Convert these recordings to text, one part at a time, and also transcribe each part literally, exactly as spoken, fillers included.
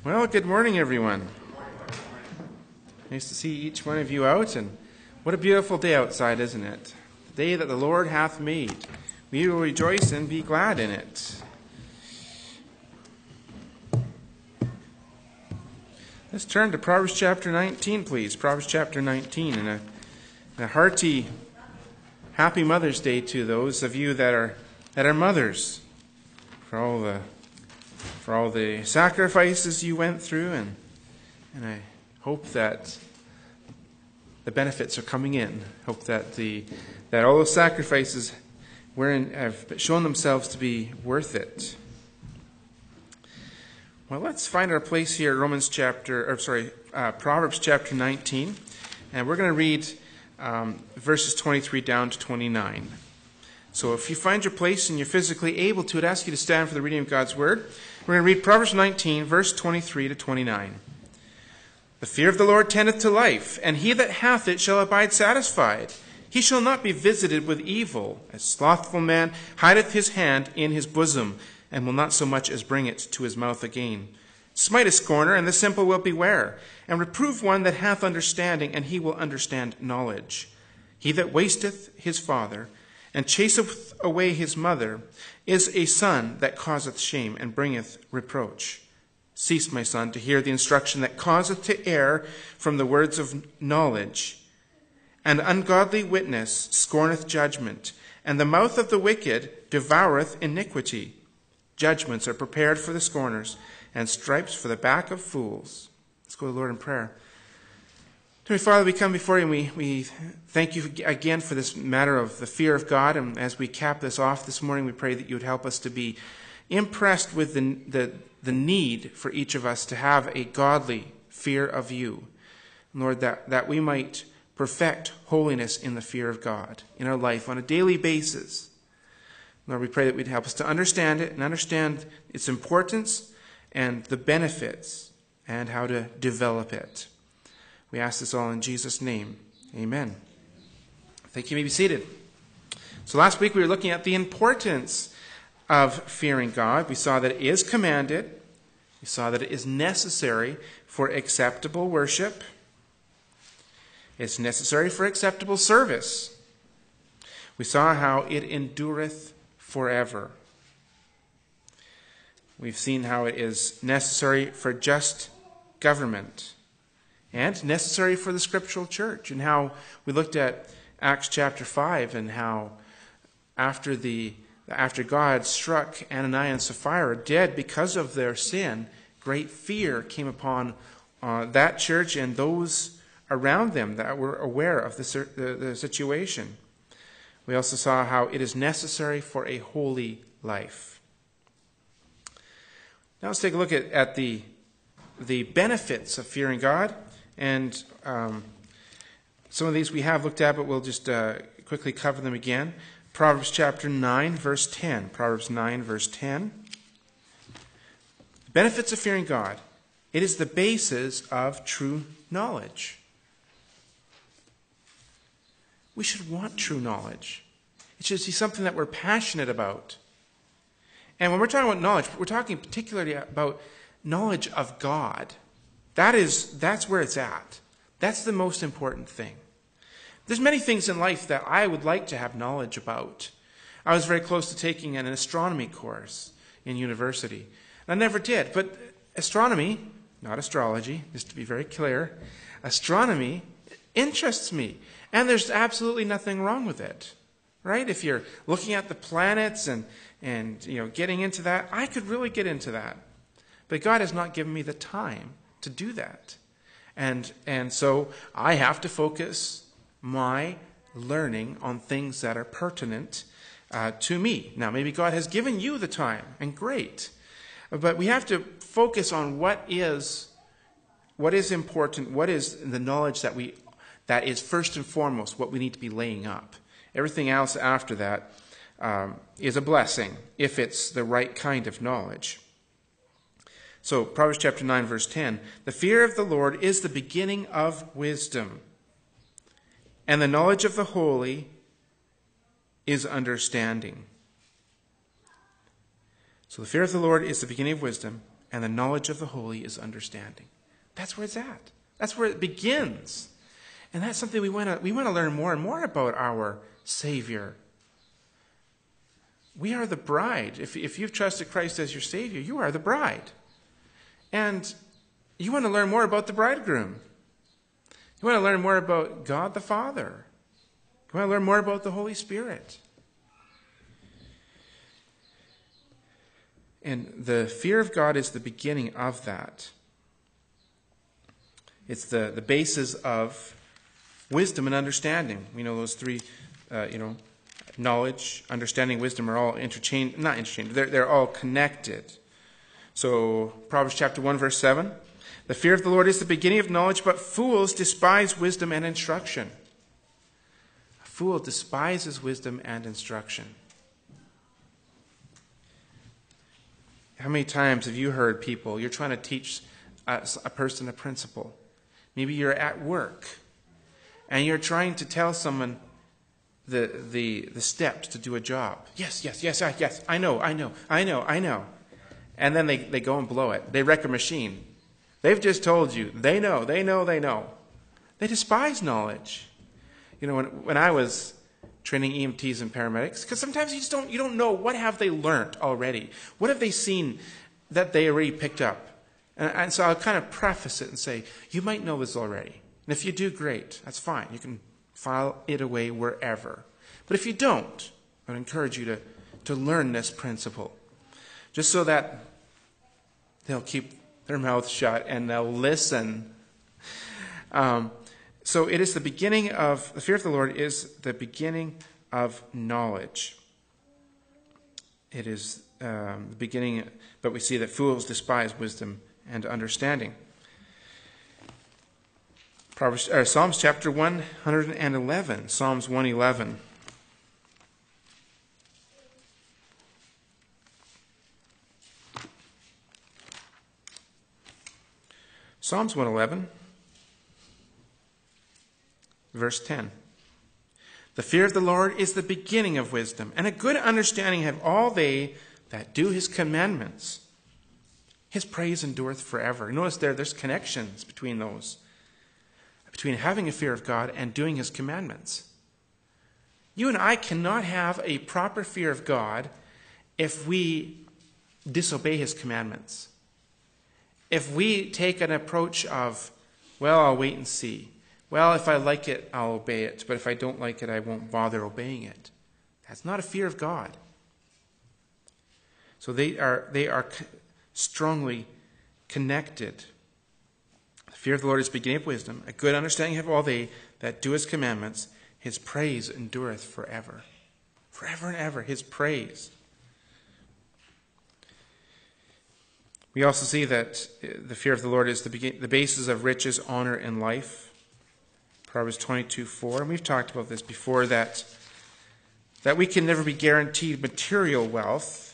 Well, good morning, everyone. Nice to see each one of you out, and what a beautiful day outside, isn't it? The day that the Lord hath made. We will rejoice and be glad in it. Let's turn to Proverbs chapter nineteen, please. Proverbs chapter nineteen, and a, a hearty, happy Mother's Day to those of you that are that are mothers, for all the for all the sacrifices you went through, and and I hope that the benefits are coming in. Hope that the that all those sacrifices were in, have shown themselves to be worth it. Well, let's find our place here, Romans chapter, or sorry, uh, Proverbs chapter nineteen, and we're going to read um, verses twenty-three down to twenty-nine. So if you find your place and you're physically able to, I'd ask you to stand for the reading of God's Word. We're going to read Proverbs nineteen, verse twenty-three to twenty-nine. The fear of the Lord tendeth to life, and he that hath it shall abide satisfied. He shall not be visited with evil. A slothful man hideth his hand in his bosom, and will not so much as bring it to his mouth again. Smite a scorner, and the simple will beware, and reprove one that hath understanding, and he will understand knowledge. He that wasteth his father, and chaseth away his mother, is a son that causeth shame, and bringeth reproach. Cease, my son, to hear the instruction that causeth to err from the words of knowledge. An ungodly witness scorneth judgment, and the mouth of the wicked devoureth iniquity. Judgments are prepared for the scorners, and stripes for the back of fools. Let's go to the Lord in prayer. Dear Father, we come before you, and we, we thank you again for this matter of the fear of God. And as we cap this off this morning, we pray that you would help us to be impressed with the, the, the need for each of us to have a godly fear of you. Lord, that, that we might perfect holiness in the fear of God in our life on a daily basis. Lord, we pray that we'd help us to understand it and understand its importance and the benefits and how to develop it. We ask this all in Jesus' name. Amen. Thank you. You may be seated. So last week we were looking at the importance of fearing God. We saw that it is commanded. We saw that it is necessary for acceptable worship. It's necessary for acceptable service. We saw how it endureth forever. We've seen how it is necessary for just government and necessary for the scriptural church, and how we looked at Acts chapter five and how after the after God struck Ananias and Sapphira dead because of their sin, great fear came upon uh, that church and those around them that were aware of the, the, the situation. We also saw how it is necessary for a holy life. Now let's take a look at, at the, the benefits of fearing God. And um, some of these we have looked at, but we'll just uh, quickly cover them again. Proverbs chapter nine, verse ten. Proverbs nine, verse ten. The benefits of fearing God. It is the basis of true knowledge. We should want true knowledge. It should be something that we're passionate about. And when we're talking about knowledge, we're talking particularly about knowledge of God. That is, that's where it's at. That's the most important thing. There's many things in life that I would like to have knowledge about. I was very close to taking an astronomy course in university. I never did, but astronomy, not astrology, just to be very clear, astronomy interests me. And there's absolutely nothing wrong with it, right? If you're looking at the planets and, and you know, getting into that, I could really get into that. But God has not given me the time to do that. And and so I have to focus my learning on things that are pertinent uh, to me. Now, maybe God has given you the time, and great. But we have to focus on what is what is important, what is the knowledge that we that is first and foremost what we need to be laying up. Everything else after that um, is a blessing if it's the right kind of knowledge. So, Proverbs chapter nine, verse ten, the fear of the Lord is the beginning of wisdom, and the knowledge of the holy is understanding. So the fear of the Lord is the beginning of wisdom, and the knowledge of the holy is understanding. That's where it's at. That's where it begins. And that's something we want to we want to learn more and more about our Savior. We are the bride. If, if you've trusted Christ as your Savior, you are the bride. And you want to learn more about the bridegroom. You want to learn more about God the Father. You want to learn more about the Holy Spirit. And the fear of God is the beginning of that. It's the, the basis of wisdom and understanding. We know those three, uh, you know, knowledge, understanding, wisdom are all interchanged, not interchanged, they're, they're all connected. So, Proverbs chapter one, verse seven. The fear of the Lord is the beginning of knowledge, but fools despise wisdom and instruction. A fool despises wisdom and instruction. How many times have you heard people, you're trying to teach a, a person a principle. Maybe you're at work, and you're trying to tell someone the, the, the steps to do a job. Yes, yes, yes, yes, I know, I know, I know, I know. And then they, they go and blow it. They wreck a machine. They've just told you. They know, they know, they know. They despise knowledge. You know, when, when I was training E M Ts and paramedics, because sometimes you just don't, you don't know what have they learned already. What have they seen that they already picked up? And, and so I'll kind of preface it and say, you might know this already. And if you do, great. That's fine. You can file it away wherever. But if you don't, I would encourage you to, to learn this principle. Just so that they'll keep their mouth shut and they'll listen. Um, so it is the beginning of, the fear of the Lord is the beginning of knowledge. It is um, the beginning, but we see that fools despise wisdom and understanding. Proverbs, or Psalms chapter one eleven. Psalms one eleven. Psalms one eleven, verse ten. The fear of the Lord is the beginning of wisdom, and a good understanding have all they that do his commandments. His praise endureth forever. Notice there, there's connections between those. Between having a fear of God and doing his commandments. You and I cannot have a proper fear of God if we disobey his commandments. If we take an approach of, well, I'll wait and see. Well, if I like it, I'll obey it. But if I don't like it, I won't bother obeying it. That's not a fear of God. So they are, they are strongly connected. The fear of the Lord is the beginning of wisdom. A good understanding have all they that do his commandments. His praise endureth forever. Forever and ever, his praise. We also see that the fear of the Lord is the, begin- the basis of riches, honor, and life. Proverbs twenty-two four. And we've talked about this before, that, that we can never be guaranteed material wealth.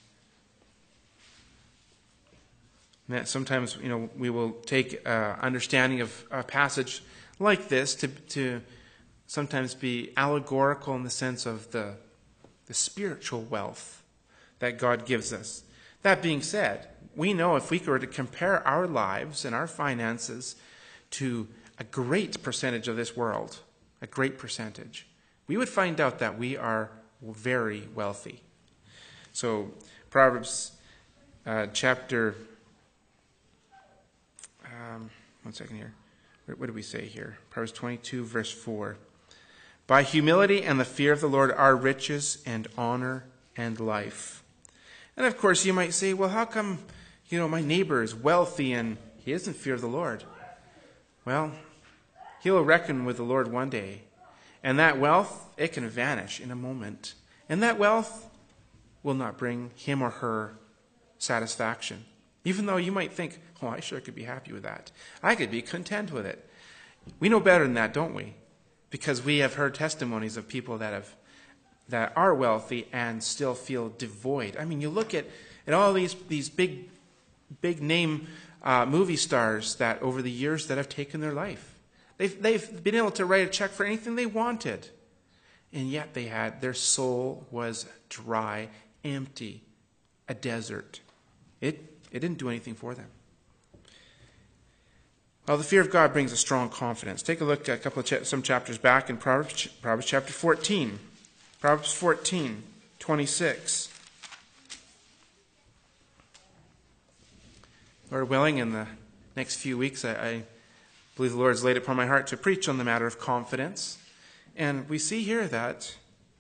And that sometimes, you know, we will take uh, understanding of a passage like this to, to sometimes be allegorical in the sense of the, the spiritual wealth that God gives us. That being said, we know if we were to compare our lives and our finances to a great percentage of this world, a great percentage, we would find out that we are very wealthy. So, Proverbs uh, chapter, um, one second here. What, what do we say here? Proverbs twenty-two, verse four. By humility and the fear of the Lord are riches and honor and life. And of course, you might say, well, how come, you know, my neighbor is wealthy and he doesn't fear the Lord? Well, he'll reckon with the Lord one day. And that wealth, it can vanish in a moment. And that wealth will not bring him or her satisfaction. Even though you might think, oh, I sure could be happy with that. I could be content with it. We know better than that, don't we? Because we have heard testimonies of people that have that are wealthy and still feel devoid. I mean, you look at, at all these these big, big name uh, movie stars that over the years that have taken their life. They've, they've been able to write a check for anything they wanted. And yet they had, their soul was dry, empty, a desert. It It didn't do anything for them. Well, the fear of God brings a strong confidence. Take a look at a couple of cha- some chapters back in Proverbs, Proverbs chapter fourteen. Proverbs fourteen, twenty-six. Lord willing, in the next few weeks, I, I believe the Lord has laid it upon my heart to preach on the matter of confidence. And we see here that,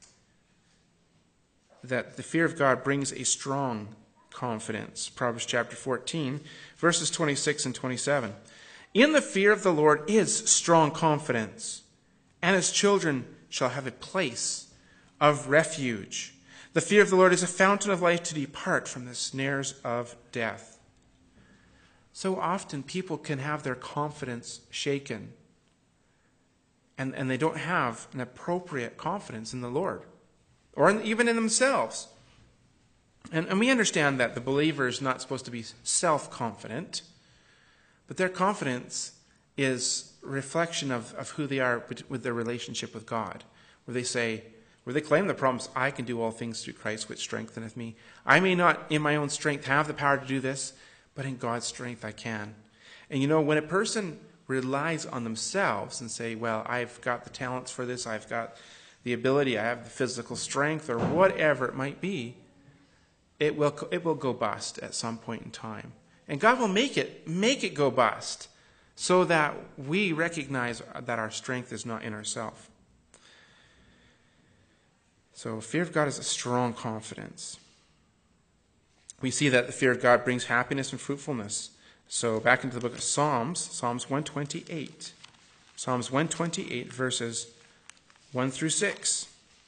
that the fear of God brings a strong confidence. Proverbs chapter fourteen, verses twenty-six and twenty-seven. In the fear of the Lord is strong confidence, and his children shall have a place of refuge. The fear of the Lord is a fountain of life to depart from the snares of death. So often people can have their confidence shaken, and, and they don't have an appropriate confidence in the Lord, or in, even in themselves. And, and we understand that the believer is not supposed to be self-confident, but their confidence is a reflection of, of who they are with their relationship with God, where they say, where they claim the promise, I can do all things through Christ which strengtheneth me. I may not in my own strength have the power to do this, but in God's strength I can. And you know, when a person relies on themselves and say, well, I've got the talents for this, I've got the ability, I have the physical strength, or whatever it might be, it will it will go bust at some point in time. And God will make it make it go bust so that we recognize that our strength is not in ourselves. So fear of God is a strong confidence. We see that the fear of God brings happiness and fruitfulness. So back into the book of Psalms, Psalms one twenty-eight. Psalms one twenty-eight, verses one through six.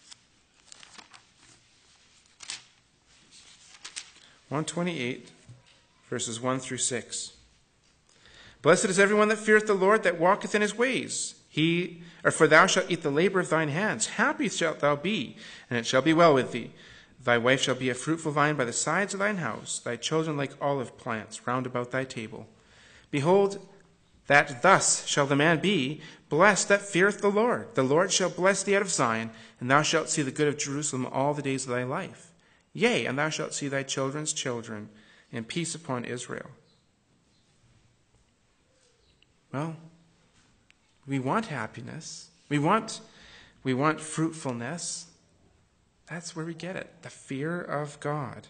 one twenty-eight, verses one through six. Blessed is everyone that feareth the Lord, that walketh in his ways. He, or for thou shalt eat the labor of thine hands. Happy shalt thou be, and it shall be well with thee. Thy wife shall be a fruitful vine by the sides of thine house, thy children like olive plants round about thy table. Behold, that thus shall the man be, blessed that feareth the Lord. The Lord shall bless thee out of Zion, and thou shalt see the good of Jerusalem all the days of thy life. Yea, and thou shalt see thy children's children, and peace upon Israel. Well, we want happiness. We want, we want fruitfulness. That's where we get it, the fear of God.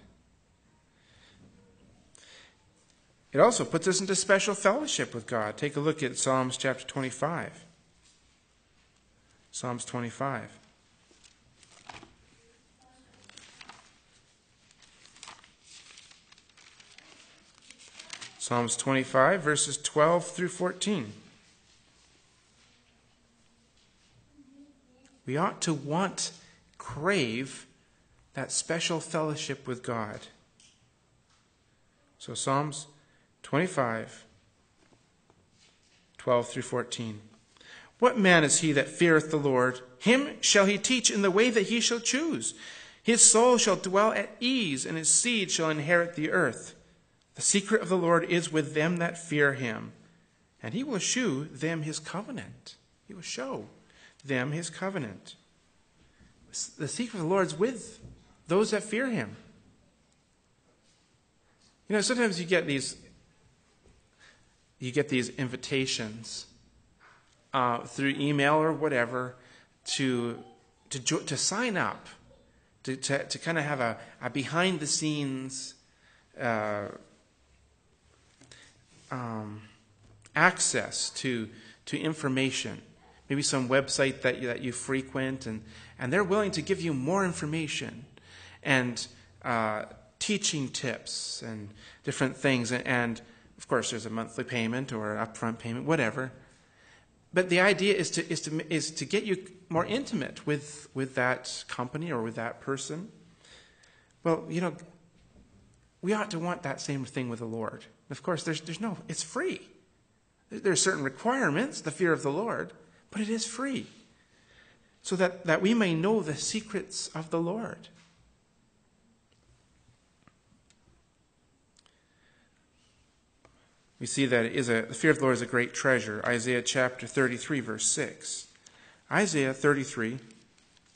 It also puts us into special fellowship with God. Take a look at Psalms chapter twenty-five. Psalms twenty-five. Psalms twenty-five, verses twelve through fourteen. We ought to want, crave that special fellowship with God. So Psalms twenty-five, twelve through fourteen. What man is he that feareth the Lord? Him shall he teach in the way that he shall choose. His soul shall dwell at ease, and his seed shall inherit the earth. The secret of the Lord is with them that fear him, and he will shew them his covenant. He will show them his covenant. The secret of the Lord is with those that fear him. You know, sometimes you get these, you get these invitations uh, through email or whatever to to to sign up, to to, to kind of have a, a behind the scenes uh, um, access to to information. Maybe some website that you, that you frequent, and, and they're willing to give you more information and uh, teaching tips and different things. And, and, of course, there's a monthly payment or an upfront payment, whatever. But the idea is to is to is to get you more intimate with with that company or with that person. Well, you know, we ought to want that same thing with the Lord. Of course, there's there's no, it's free. There are certain requirements, the fear of the Lord, but it is free, so that, that we may know the secrets of the Lord. We see that it is a, the fear of the Lord is a great treasure. Isaiah chapter thirty-three, verse six. Isaiah thirty-three,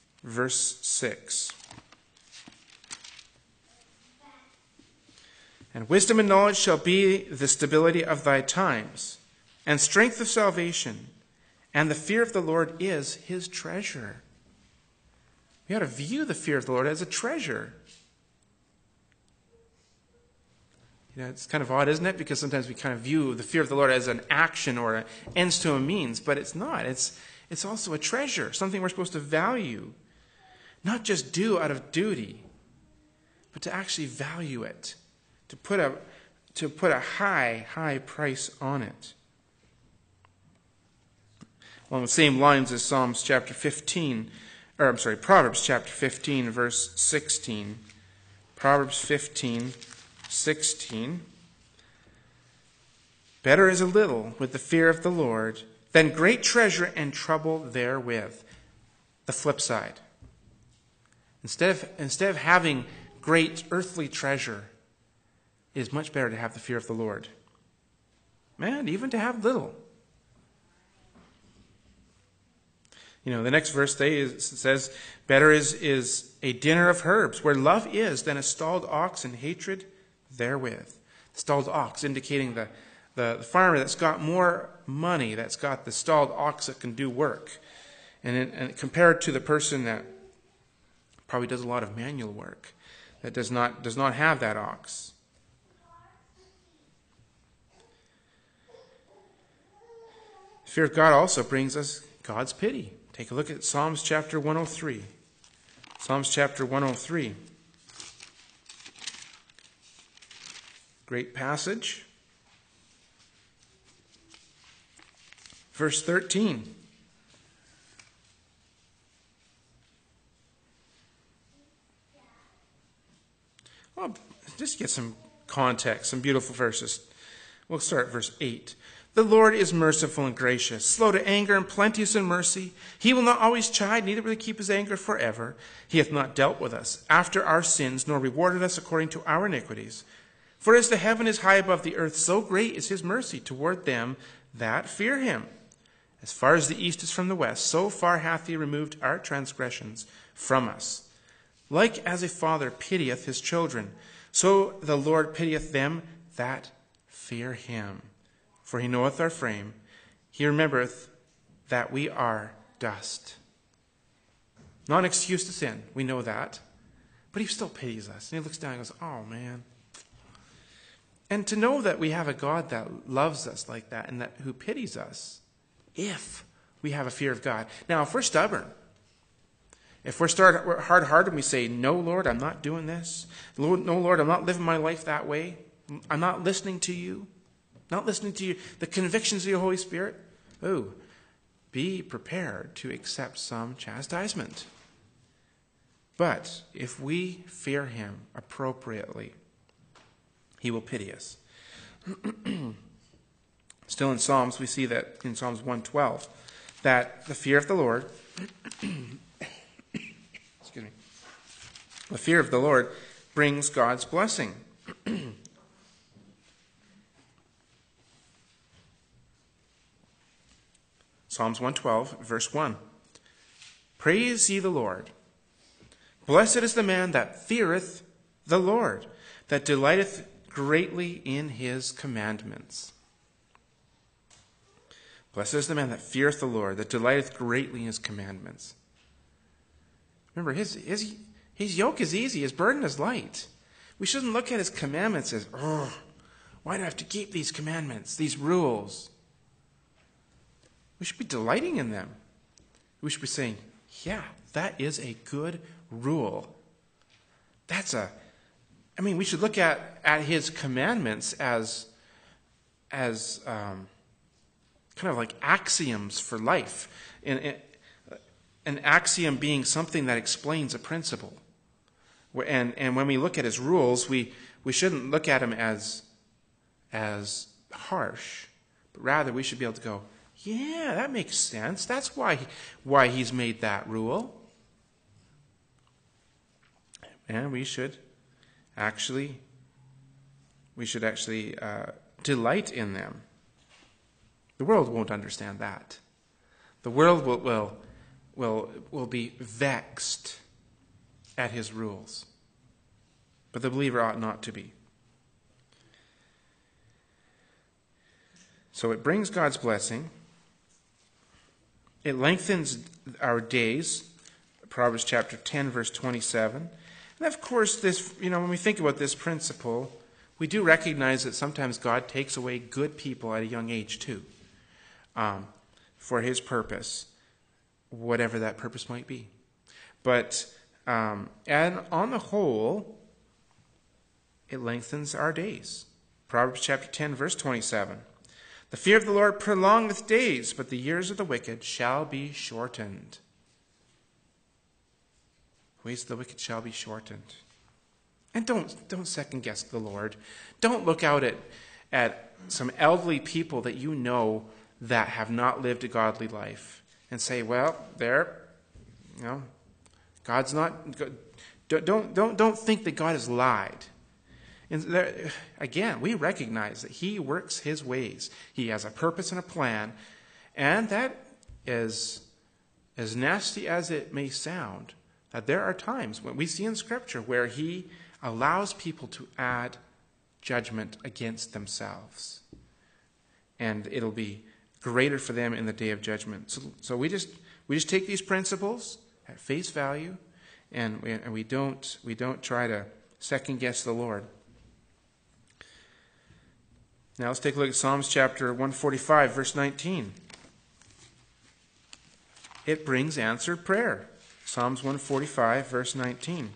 verse six. And wisdom and knowledge shall be the stability of thy times, and strength of salvation, and the fear of the Lord is his treasure. We ought to view the fear of the Lord as a treasure. You know, it's kind of odd, isn't it? Because sometimes we kind of view the fear of the Lord as an action or an ends to a means, but it's not. It's, it's also a treasure, something we're supposed to value. Not just do out of duty, but to actually value it, to put a, to put a high, high price on it. Along the same lines as Psalms chapter fifteen, or I'm sorry, Proverbs chapter fifteen, verse sixteen. Proverbs fifteen, sixteen. Better is a little with the fear of the Lord than great treasure and trouble therewith. The flip side. Instead of, instead of having great earthly treasure, it is much better to have the fear of the Lord. Man, even to have little. You know, the next verse says, better is, is a dinner of herbs, where love is, than a stalled ox and hatred therewith. The stalled ox indicating the, the, the farmer that's got more money, that's got the stalled ox that can do work. And, in, and compared to the person that probably does a lot of manual work, that does not, does not have that ox. The fear of God also brings us God's pity. Take a look at Psalms chapter one oh three. Psalms chapter one oh three. Great passage. Verse thirteen. Well, just get some context, some beautiful verses. We'll start at verse eight. The Lord is merciful and gracious, slow to anger and plenteous in mercy. He will not always chide, neither will he keep his anger forever. He hath not dealt with us after our sins, nor rewarded us according to our iniquities. For as the heaven is high above the earth, so great is his mercy toward them that fear him. As far as the east is from the west, so far hath he removed our transgressions from us. Like as a father pitieth his children, so the Lord pitieth them that fear him. For he knoweth our frame. He remembereth that we are dust. Not an excuse to sin. We know that. But he still pities us. And he looks down and goes, oh, man. And to know that we have a God that loves us like that and that who pities us, if we have a fear of God. Now, if we're stubborn, if we're start, hard-hearted and we say, no, Lord, I'm not doing this. No, Lord, I'm not living my life that way. I'm not listening to you. Not listening to you, the convictions of your Holy Spirit. Oh, be prepared to accept some chastisement. But if we fear him appropriately, he will pity us. Still in Psalms, we see that in Psalms one twelve, that the fear of the Lord, excuse me, the fear of the Lord brings God's blessing. Psalms one twelve, verse one. Praise ye the Lord. Blessed is the man that feareth the Lord, that delighteth greatly in his commandments. Blessed is the man that feareth the Lord, that delighteth greatly in his commandments. Remember, his, his, his yoke is easy, his burden is light. We shouldn't look at his commandments as, oh, why do I have to keep these commandments, these rules? We should be delighting in them. We should be saying, yeah, that is a good rule. That's a, I mean, we should look at, at his commandments as, as um, kind of like axioms for life. And, and, an axiom being something that explains a principle. And, and when we look at his rules, we, we shouldn't look at them as, as harsh, but rather we should be able to go, yeah, that makes sense. That's why, why he's made that rule. And we should actually, we should actually uh, delight in them. The world won't understand that. The world will, will, will, will be vexed at his rules. But the believer ought not to be. So it brings God's blessing. It lengthens our days. Proverbs chapter ten, verse twenty-seven. And of course, this, you know, when we think about this principle, we do recognize that sometimes God takes away good people at a young age too, um, for his purpose, whatever that purpose might be. But, um, and on the whole, it lengthens our days. Proverbs chapter ten, verse twenty-seven. The fear of the Lord prolongeth days, but the years of the wicked shall be shortened. Ways of the wicked shall be shortened. And don't don't second guess the Lord. Don't look out at, at some elderly people that you know that have not lived a godly life and say, well, there, you know, God's not, don't, don't, don't think that God has lied. And there, again, we recognize that he works his ways. He has a purpose and a plan. And that is, as nasty as it may sound, that there are times when we see in Scripture where he allows people to add judgment against themselves. And it'll be greater for them in the day of judgment. So, so we just we just take these principles at face value, and we, and we don't we don't try to second guess the Lord. Now let's take a look at Psalms chapter one forty-five, verse nineteen. It brings answered prayer. Psalms one forty-five, verse nineteen.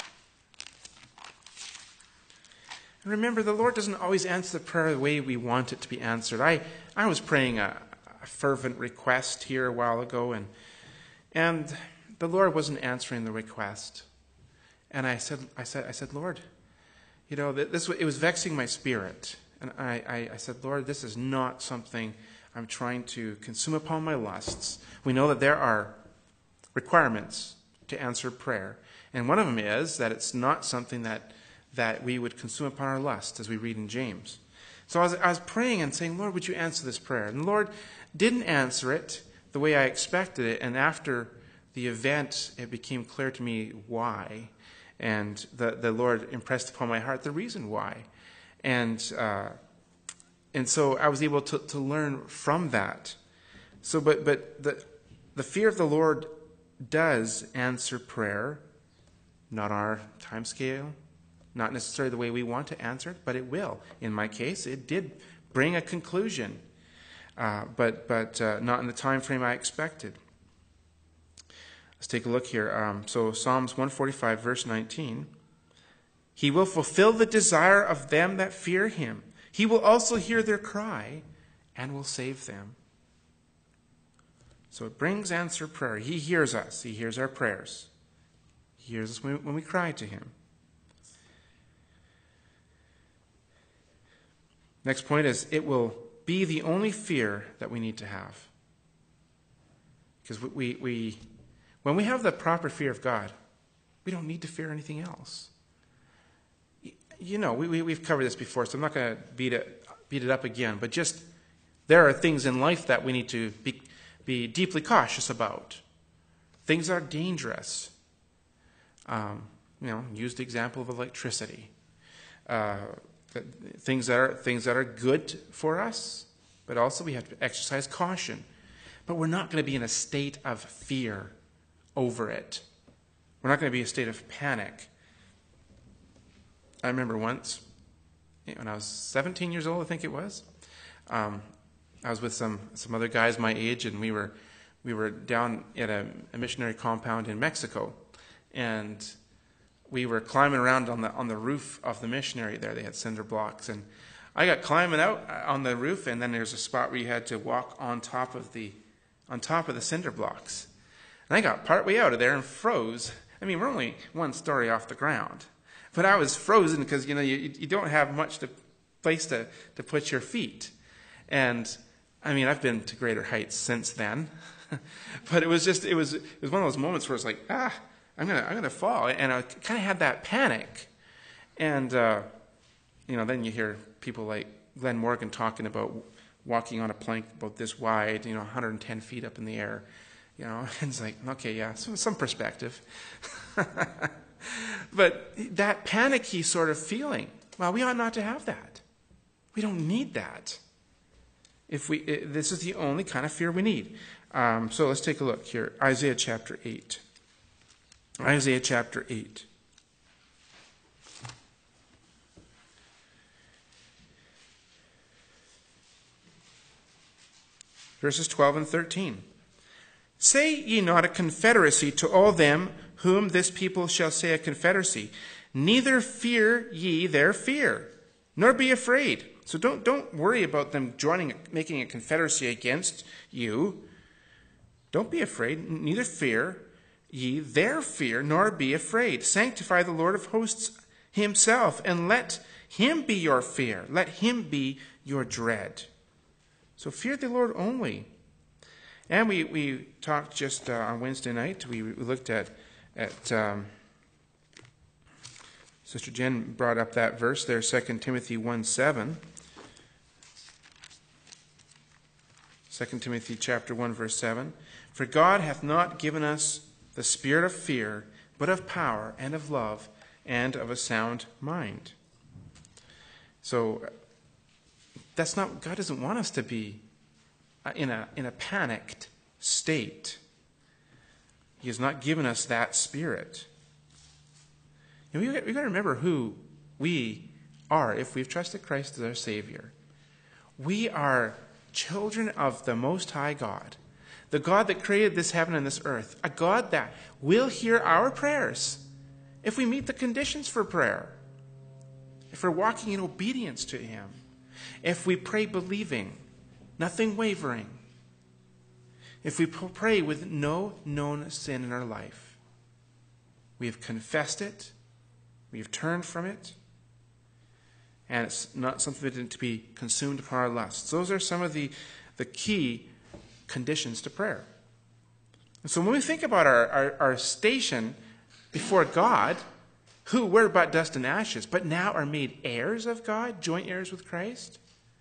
And remember, the Lord doesn't always answer the prayer the way we want it to be answered. I, I was praying a, a fervent request here a while ago, and and the Lord wasn't answering the request. And I said, I said, I said, Lord, you know, this it was vexing my spirit. And I, I, I said, Lord, this is not something I'm trying to consume upon my lusts. We know that there are requirements to answer prayer. And one of them is that it's not something that, that we would consume upon our lust, as we read in James. So I was, I was praying and saying, Lord, would you answer this prayer? And the Lord didn't answer it the way I expected it. And after the event, it became clear to me why. And the, the Lord impressed upon my heart the reason why. And uh, and so I was able to, to learn from that. So, but but the the fear of the Lord does answer prayer, not our time scale, not necessarily the way we want to answer it, but it will. In my case, it did bring a conclusion, uh, but but uh, not in the time frame I expected. Let's take a look here. Um, so Psalms one forty-five, verse nineteen. He will fulfill the desire of them that fear him. He will also hear their cry and will save them. So it brings answered prayer. He hears us. He hears our prayers. He hears us when we, when we cry to him. Next point is, it will be the only fear that we need to have. Because we, we, we when we have the proper fear of God, we don't need to fear anything else. You know, we, we, we've covered this before, so I'm not going to beat it, beat it up again. But just, there are things in life that we need to be, be deeply cautious about. Things that are dangerous. Um, you know, use the example of electricity. Uh, things that are things that are good for us, but also we have to exercise caution. But we're not going to be in a state of fear over it. We're not going to be in a state of panic. I remember once, when I was seventeen years old, I think it was, um, I was with some, some other guys my age, and we were we were down at a, a missionary compound in Mexico, and we were climbing around on the on the roof of the missionary there. They had cinder blocks, and I got climbing out on the roof, and then there's a spot where you had to walk on top of the on top of the cinder blocks. And I got partway out of there and froze. I mean, we're only one story off the ground. But I was frozen because, you know, you, you don't have much to, place to, to put your feet. And, I mean, I've been to greater heights since then. But it was just, it was it was one of those moments where it's like, ah, I'm going to I'm gonna fall. And I kind of had that panic. And, uh, you know, then you hear people like Glenn Morgan talking about walking on a plank about this wide, you know, one hundred ten feet up in the air. You know, and it's like, okay, yeah, so some perspective. But that panicky sort of feeling, well, we ought not to have that. We don't need that. If we, this is the only kind of fear we need. Um, so let's take a look here. Isaiah chapter eight. Isaiah chapter eight. Verses twelve and thirteen. Say ye not a confederacy to all them whom this people shall say a confederacy. Neither fear ye their fear, nor be afraid. So don't, don't worry about them joining, making a confederacy against you. Don't be afraid, neither fear ye their fear, nor be afraid. Sanctify the Lord of hosts himself, and let him be your fear. Let him be your dread. So fear the Lord only. And we, we talked just uh, on Wednesday night, we, we looked at, at um, Sister Jen brought up that verse there, Second Timothy one seven. Second Timothy chapter one, verse seven. For God hath not given us the spirit of fear, but of power and of love and of a sound mind. So that's not, God doesn't want us to be in a in a panicked state. He has not given us that spirit. And we we've got to remember who we are if we've trusted Christ as our Savior. We are children of the Most High God, the God that created this heaven and this earth, a God that will hear our prayers if we meet the conditions for prayer, if we're walking in obedience to Him, if we pray believing, nothing wavering, if we pray with no known sin in our life. We have confessed it, we have turned from it, and it's not something to be consumed upon our lusts. Those are some of the, the key conditions to prayer. And so when we think about our, our, our station before God, who were but dust and ashes, but now are made heirs of God, joint heirs with Christ,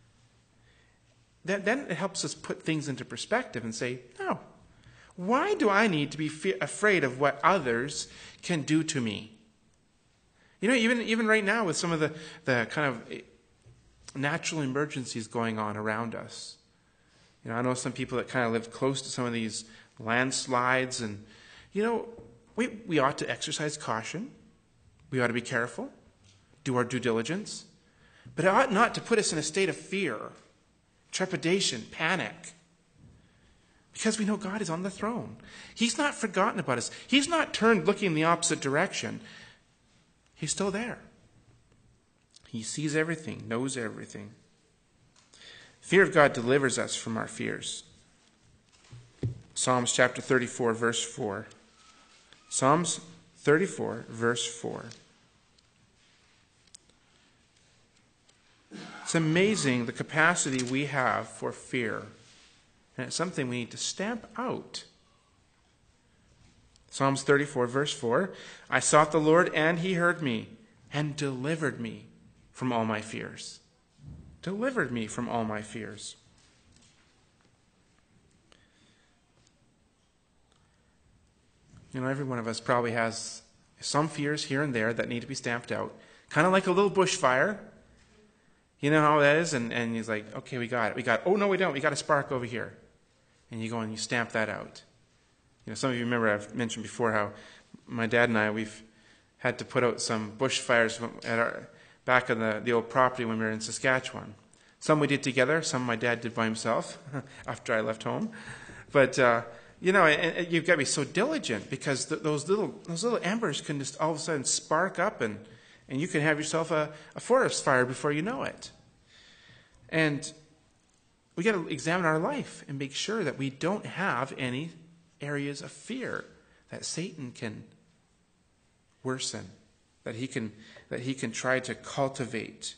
then it helps us put things into perspective and say, no, why do I need to be fe- afraid of what others can do to me? You know, even even right now with some of the, the kind of natural emergencies going on around us. You know, I know some people that kind of live close to some of these landslides, and, you know, we, we ought to exercise caution. We ought to be careful, do our due diligence. But it ought not to put us in a state of fear, trepidation, panic, because we know God is on the throne. He's not forgotten about us. He's not turned looking in the opposite direction. He's still there. He sees everything, knows everything. Fear of God delivers us from our fears. Psalms chapter thirty-four, verse four. Psalms thirty-four, verse four. It's amazing the capacity we have for fear. And it's something we need to stamp out. Psalms thirty-four, verse four. I sought the Lord, and He heard me, and delivered me from all my fears. Delivered me from all my fears. You know, every one of us probably has some fears here and there that need to be stamped out. Kind of like a little bushfire. You know how that is? And, and he's like, okay, we got it. We got, oh, no, we don't. We got a spark over here. And you go and you stamp that out. You know, some of you remember I've mentioned before how my dad and I, we've had to put out some bushfires at our, back on the, the old property when we were in Saskatchewan. Some we did together. Some my dad did by himself after I left home. But, uh, you know, and, and you've got to be so diligent because th- those little those little embers can just all of a sudden spark up, and, and you can have yourself a, a forest fire before you know it. And we got to examine our life and make sure that we don't have any areas of fear that Satan can worsen, that he can that he can try to cultivate.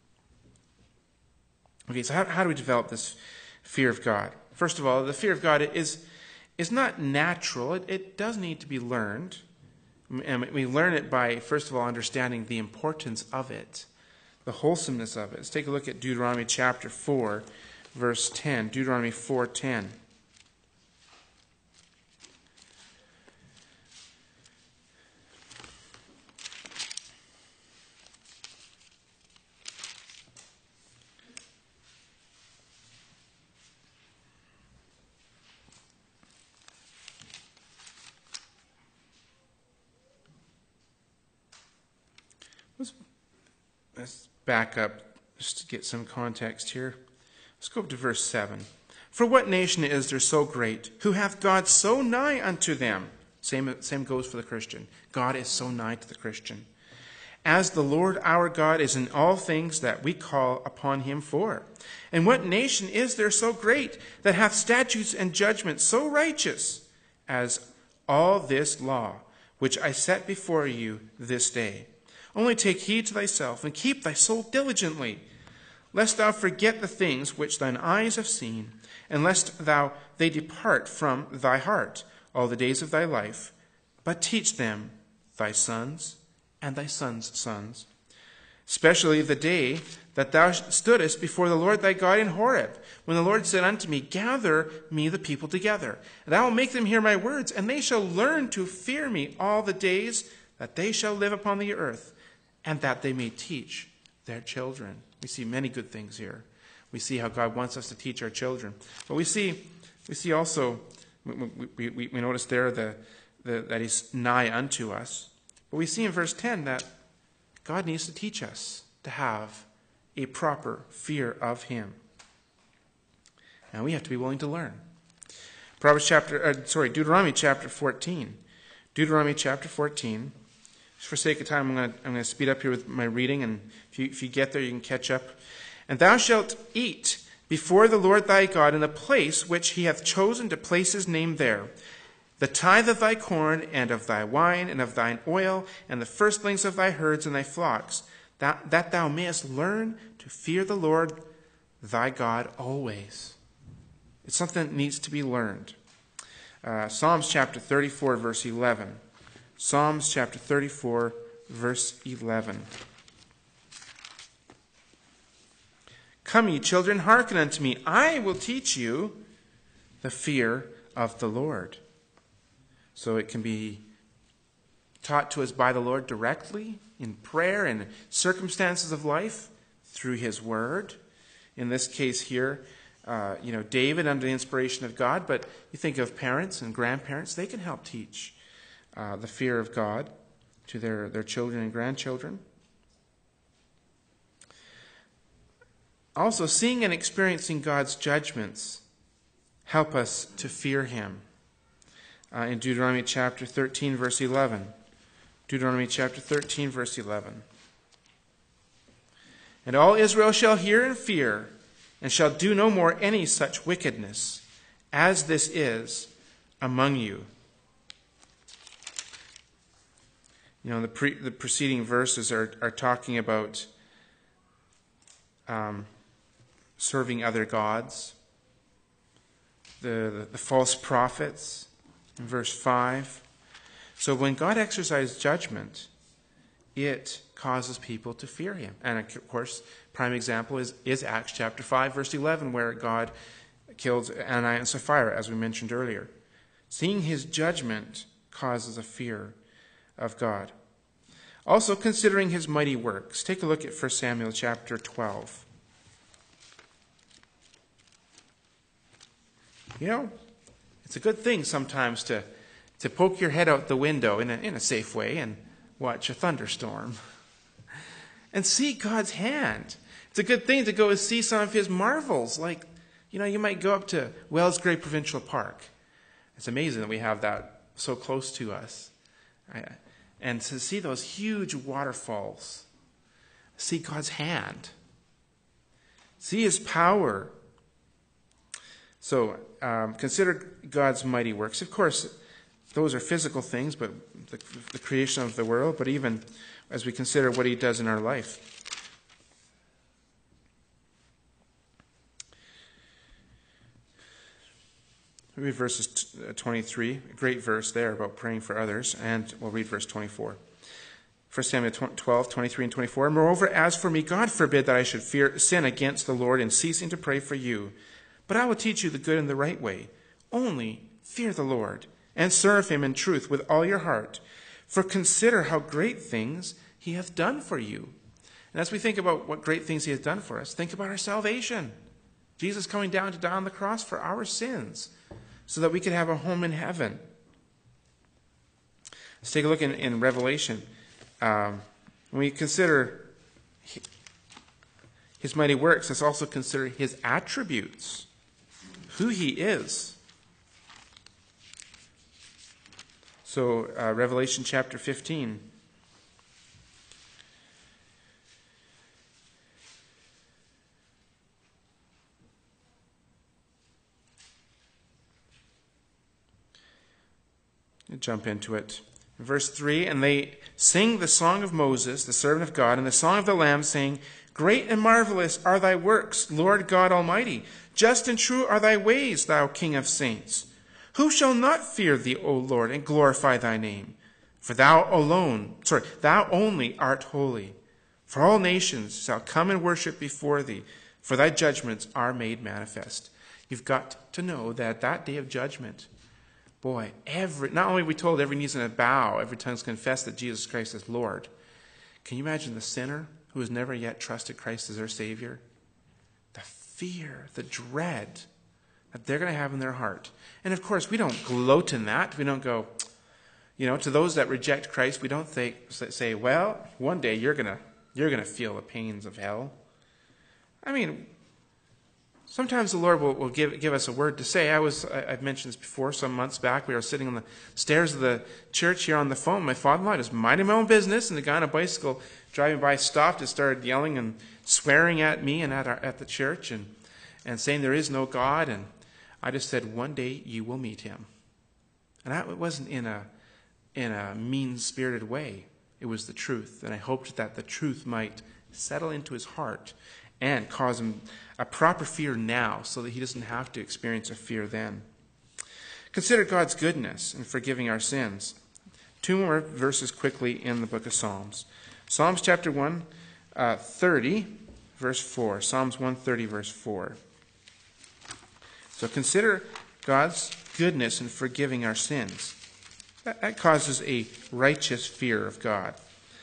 Okay, so how, how do we develop this fear of God? First of all, the fear of God is is not natural. It, it does need to be learned. And we learn it by, first of all, understanding the importance of it, the wholesomeness of it. Let's take a look at Deuteronomy chapter four, verse ten. Deuteronomy four ten. let's back up just to get some context here. Let's go up to verse seven. For what nation is there so great, who hath God so nigh unto them? Same, same goes for the Christian. God is so nigh to the Christian. As the Lord our God is in all things that we call upon him for. And what nation is there so great, that hath statutes and judgments so righteous, as all this law, which I set before you this day? Only take heed to thyself, and keep thy soul diligently, lest thou forget the things which thine eyes have seen, and lest thou they depart from thy heart all the days of thy life. But teach them thy sons and thy sons' sons, especially the day that thou stoodest before the Lord thy God in Horeb, when the Lord said unto me, Gather me the people together, and I will make them hear my words, and they shall learn to fear me all the days that they shall live upon the earth, and that they may teach their children. We see many good things here. We see how God wants us to teach our children. But we see we see also, we, we, we notice there the, the, that he's nigh unto us. But we see in verse ten that God needs to teach us to have a proper fear of him. And we have to be willing to learn. Proverbs chapter, uh, sorry, Deuteronomy chapter fourteen. Deuteronomy chapter fourteen. Just for sake of time, I'm going to I'm going to speed up here with my reading, and if you if you get there, you can catch up. And thou shalt eat before the Lord thy God in the place which he hath chosen to place his name there, the tithe of thy corn and of thy wine and of thine oil and the firstlings of thy herds and thy flocks, that, that thou mayest learn to fear the Lord thy God always. It's something that needs to be learned. Uh, Psalms chapter thirty-four, verse eleven. Psalms chapter thirty-four, verse eleven. Come, ye children, hearken unto me. I will teach you the fear of the Lord. So it can be taught to us by the Lord directly in prayer and circumstances of life through his word. In this case here, uh, you know, David under the inspiration of God, but you think of parents and grandparents, they can help teach uh, the fear of God to their, their children and grandchildren. Also, seeing and experiencing God's judgments help us to fear him. Uh, in Deuteronomy chapter thirteen, verse eleven. Deuteronomy chapter thirteen, verse eleven. And all Israel shall hear and fear, and shall do no more any such wickedness, as this is among you. You know, the, pre, the preceding verses are, are talking about um, serving other gods, the, the, the false prophets, in verse five. So when God exercises judgment, it causes people to fear him. And of course, prime example is, is Acts chapter five, verse eleven, where God killed Ananias and Sapphira, as we mentioned earlier. Seeing his judgment causes a fear of God. Also, considering his mighty works. Take a look at First Samuel chapter twelve. You know, it's a good thing sometimes to, to poke your head out the window in a, in a safe way and watch a thunderstorm and see God's hand. It's a good thing to go and see some of his marvels. Like, you know, you might go up to Wells Gray Provincial Park. It's amazing that we have that so close to us. And to see those huge waterfalls, see God's hand, see his power. So um, consider God's mighty works. Of course, those are physical things, but the, the creation of the world, but even as we consider what he does in our life. We read verses twenty-three, a great verse there about praying for others, and we'll read verse twenty-four. First Samuel twelve, twenty-three and twenty-four. Moreover, as for me, God forbid that I should fear sin against the Lord in ceasing to pray for you. But I will teach you the good and the right way. Only fear the Lord, and serve him in truth with all your heart. For consider how great things he hath done for you. And as we think about what great things he has done for us, think about our salvation. Jesus coming down to die on the cross for our sins, so that we could have a home in heaven. Let's take a look in, in Revelation. Um, when we consider his mighty works. Let's also consider his attributes, who he is. So, uh, Revelation chapter fifteen. Jump into it. Verse three, and they sing the song of Moses, the servant of God, and the song of the Lamb, saying, Great and marvelous are thy works, Lord God Almighty. Just and true are thy ways, thou King of saints. Who shall not fear thee, O Lord, and glorify thy name? For thou alone, sorry, thou only art holy. For all nations shall come and worship before thee, for thy judgments are made manifest. You've got to know that that day of judgment, boy, every not only are we told every knee's going to bow, every tongue's confess that Jesus Christ is Lord. Can you imagine the sinner who has never yet trusted Christ as their Savior? The fear, the dread that they're going to have in their heart. And of course, we don't gloat in that. We don't go, you know, to those that reject Christ, we don't think, say, well, one day you're going to you're going to feel the pains of hell. I mean, sometimes the Lord will, will give give us a word to say. I was, I, I've mentioned this before, some months back. We were sitting on the stairs of the church here on the phone. My father-in-law just minding my own business, and the guy on a bicycle driving by stopped and started yelling and swearing at me and at our, at the church and, and saying there is no God. And I just said, one day you will meet him. And that wasn't in a in a mean-spirited way. It was the truth. And I hoped that the truth might settle into his heart and cause him a proper fear now so that he doesn't have to experience a fear then. Consider God's goodness in forgiving our sins. Two more verses quickly in the book of Psalms. Psalms chapter one, uh, thirty, verse four. Psalms one thirty, verse four. So consider God's goodness in forgiving our sins. That, that causes a righteous fear of God.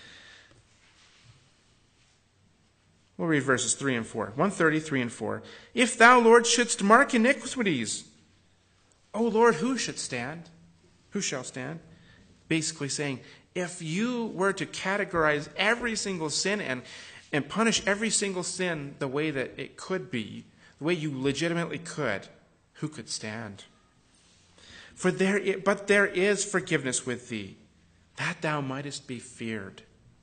We'll read verses three and four. one thirty, three and four. If thou, Lord, shouldst mark iniquities, O Lord, who should stand? Who shall stand? Basically saying, if you were to categorize every single sin and, and punish every single sin the way that it could be, the way you legitimately could, who could stand? For there, is, but there is forgiveness with thee, that thou mightest be feared.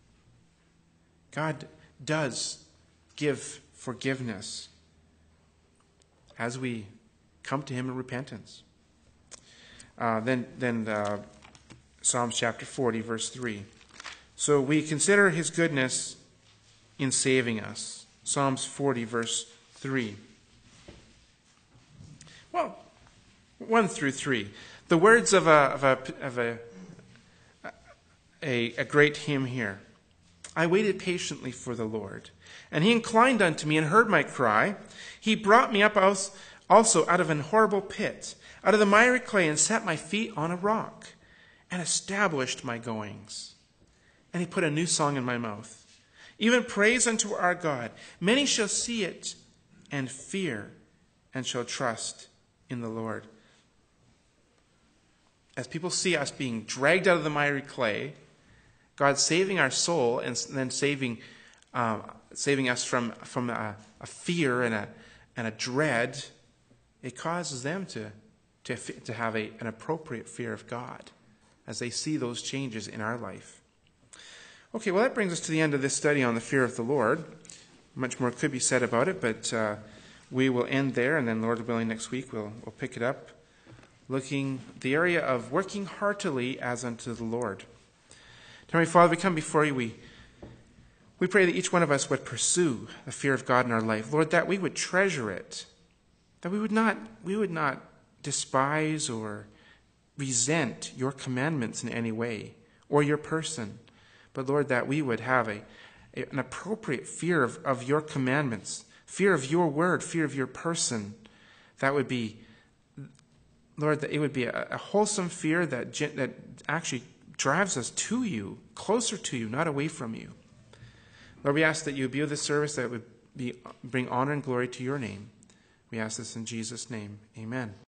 God does give forgiveness as we come to him in repentance. Uh, then, then uh, Psalms chapter forty, verse three. So we consider his goodness in saving us. Psalms forty, verse three. Well, one through three. The words of a of a of a a, a great hymn here. I waited patiently for the Lord, and he inclined unto me and heard my cry. He brought me up also out of an horrible pit, out of the miry clay, and set my feet on a rock, and established my goings. And he put a new song in my mouth, even praise unto our God. Many shall see it and fear, and shall trust in the Lord. As people see us being dragged out of the miry clay, God saving our soul and then saving um, saving us from from a, a fear and a and a dread, it causes them to to to have a, an appropriate fear of God as they see those changes in our life. Okay, well that brings us to the end of this study on the fear of the Lord. Much more could be said about it, but uh, we will end there, and then Lord willing, next week we'll we'll pick it up, looking the area of working heartily as unto the Lord. Heavenly Father, we come before you. We, we pray that each one of us would pursue the fear of God in our life. Lord, that we would treasure it. That we would not, we would not despise or resent your commandments in any way or your person. But Lord, that we would have a, a an appropriate fear of, of your commandments, fear of your word, fear of your person. That would be, Lord, that it would be a, a wholesome fear that that actually drives us to you, closer to you, not away from you. Lord, we ask that you be with this service, that it would be bring honor and glory to your name. We ask this in Jesus' name. Amen.